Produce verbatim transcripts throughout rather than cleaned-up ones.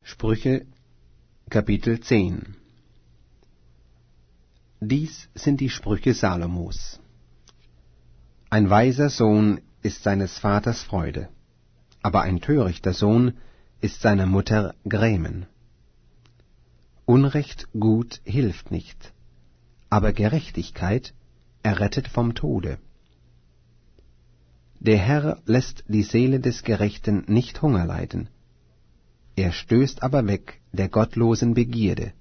Sprüche Kapitel zehn. Dies sind die Sprüche Salomos. Ein weiser Sohn ist seines Vaters Freude, aber ein törichter Sohn ist seiner Mutter Grämen. Unrecht gut hilft nicht, aber Gerechtigkeit errettet vom Tode. Der Herr lässt die Seele des Gerechten nicht Hunger leiden, er stößt aber weg der gottlosen Begierde.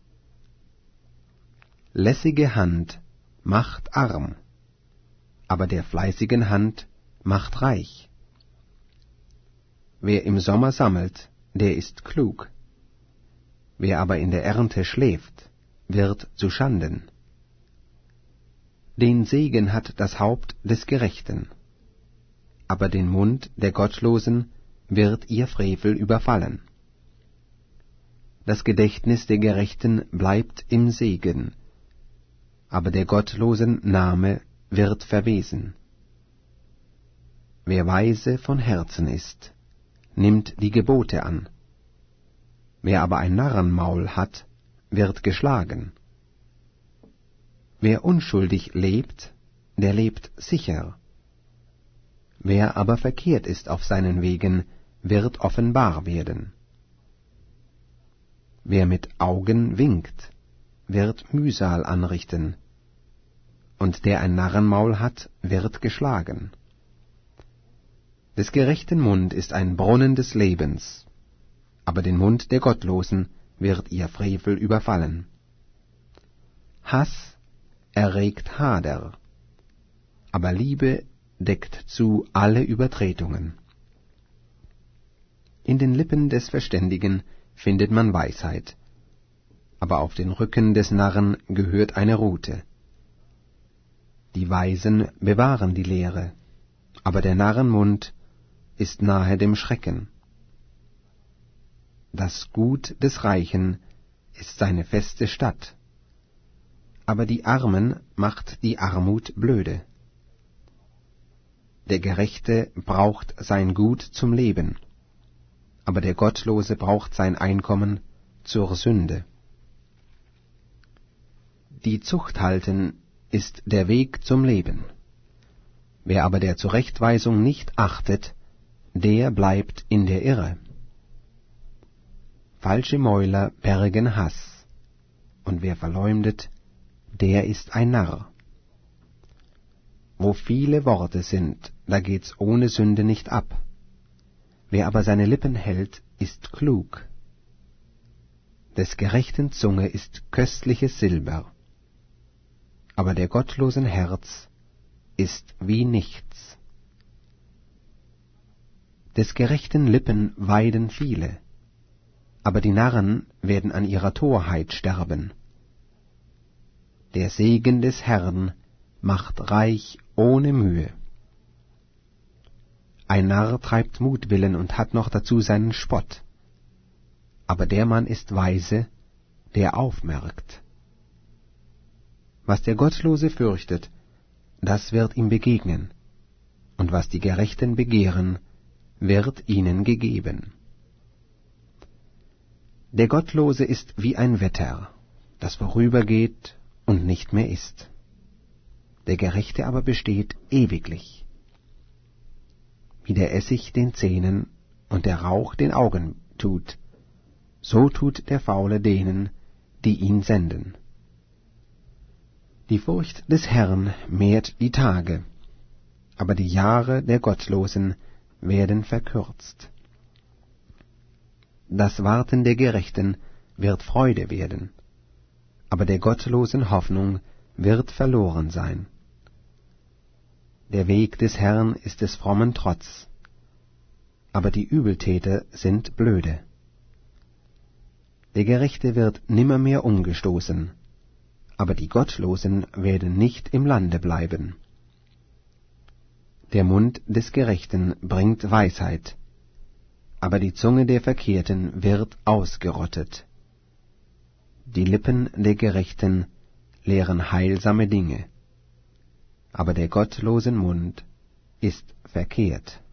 Lässige Hand macht arm, aber der fleißigen Hand macht reich. Wer im Sommer sammelt, der ist klug. Wer aber in der Ernte schläft, wird zu Schanden. Den Segen hat das Haupt des Gerechten, aber den Mund der Gottlosen wird ihr Frevel überfallen. Das Gedächtnis der Gerechten bleibt im Segen, aber der Gottlosen Name wird verwesen. Wer weise von Herzen ist, nimmt die Gebote an. Wer aber ein Narrenmaul hat, wird geschlagen. Wer unschuldig lebt, der lebt sicher. Wer aber verkehrt ist auf seinen Wegen, wird offenbar werden. Wer mit Augen winkt, wird Mühsal anrichten, und der ein Narrenmaul hat, wird geschlagen. Des gerechten Mund ist ein Brunnen des Lebens, aber den Mund der Gottlosen wird ihr Frevel überfallen. Hass erregt Hader, aber Liebe deckt zu alle Übertretungen. In den Lippen des Verständigen findet man Weisheit, aber auf den Rücken des Narren gehört eine Rute. Die Weisen bewahren die Lehre, aber der Narrenmund ist nahe dem Schrecken. Das Gut des Reichen ist seine feste Stadt, aber die Armen macht die Armut blöde. Der Gerechte braucht sein Gut zum Leben, aber der Gottlose braucht sein Einkommen zur Sünde. Die Zucht halten ist der Weg zum Leben. Wer aber der Zurechtweisung nicht achtet, der bleibt in der Irre. Falsche Mäuler bergen Hass, und wer verleumdet, der ist ein Narr. Wo viele Worte sind, da geht's ohne Sünde nicht ab. Wer aber seine Lippen hält, ist klug. Des gerechten Zunge ist köstliches Silber, aber der gottlosen Herz ist wie nichts. Des gerechten Lippen weiden viele, aber die Narren werden an ihrer Torheit sterben. Der Segen des Herrn macht reich ohne Mühe. Ein Narr treibt Mutwillen und hat noch dazu seinen Spott, aber der Mann ist weise, der aufmerkt. Was der Gottlose fürchtet, das wird ihm begegnen, und was die Gerechten begehren, wird ihnen gegeben. Der Gottlose ist wie ein Wetter, das vorübergeht und nicht mehr ist. Der Gerechte aber besteht ewiglich. Wie der Essig den Zähnen und der Rauch den Augen tut, so tut der Faule denen, die ihn senden. Die Furcht des Herrn mehrt die Tage, aber die Jahre der Gottlosen werden verkürzt. Das Warten der Gerechten wird Freude werden, aber der gottlosen Hoffnung wird verloren sein. Der Weg des Herrn ist des frommen Trotz, aber die Übeltäter sind blöde. Der Gerechte wird nimmermehr umgestoßen, aber die Gottlosen werden nicht im Lande bleiben. Der Mund des Gerechten bringt Weisheit, aber die Zunge der Verkehrten wird ausgerottet. Die Lippen der Gerechten lehren heilsame Dinge, aber der gottlosen Mund ist verkehrt.